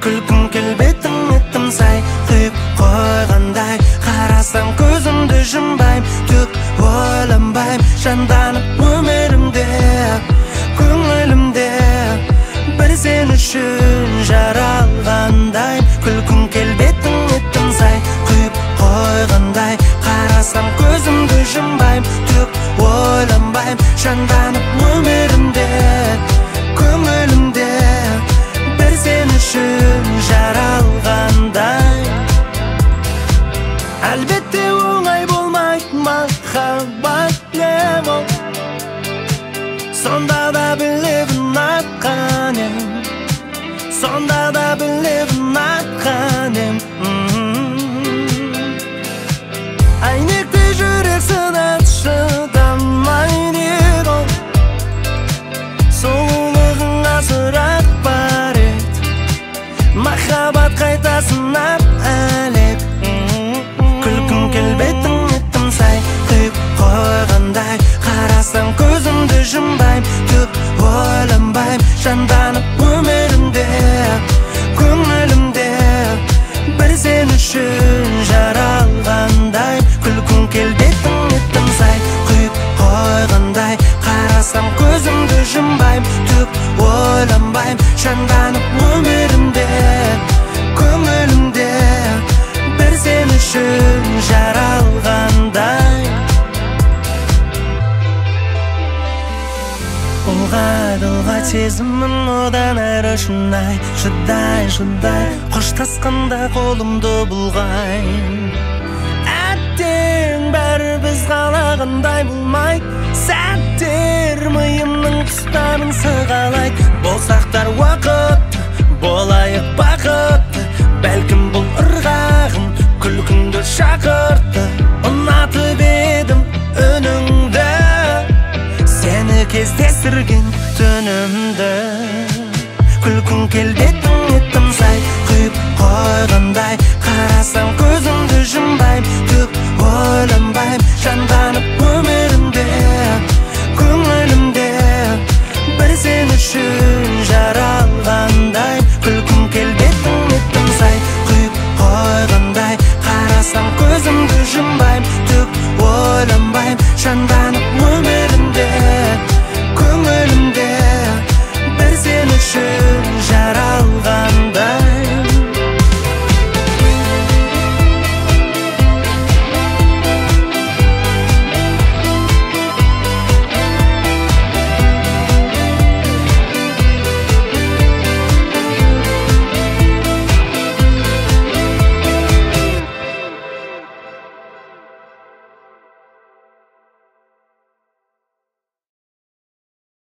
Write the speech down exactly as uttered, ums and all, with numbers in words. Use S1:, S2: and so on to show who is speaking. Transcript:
S1: күлкің келбетің еттім сай құйып қойғандай қарасам көзімді жұмбайм түк ойланбайм жанданып өмірімде көңілімде бір сен үшін жаралғандай күлкің келбетің еттім сай құйып қойғандай қарасам көзімді жұмбайм түк ойланбайм жанданып өмірімде көңілімде бір сен үшін жаралғандай әлбетте оңай болмайды махаббат левел сонда да білемін атқан ем сонда да білемін атқан ем әйнекті жүрек сынады шыдамайды еді сұлулығың асырап бар еді махаббат қайта сынап әлек күлкің келбетің еттім сай құйып қойғандай қарасам көзімді жұмбайм түк ойланбайм жанданып өмірімде көңілімде бір сен үшін жаралғандай күлкің келбетің еттім сай құйып қойғандай қарасам көзімді жұмбайм түк ойланбайм жанданып өмірімде көңілімде бір сен үшін жаралғандай ұлғайды ұлғайды сезімім одан әрі шынай шыдай шыдай қоштасқанда қолымды бұлғай әттең бәрі біз қалағандай болмайды сәттер миымның тұстарын сығалайды болсақтар уақыт болайық бақытты бәлкім бұл ырғағым күлкіңді шақыртты ұнатып едім үніңді сені кездестірген түнімді күлкің келбетің еттім сай құйып қойғандай қарасам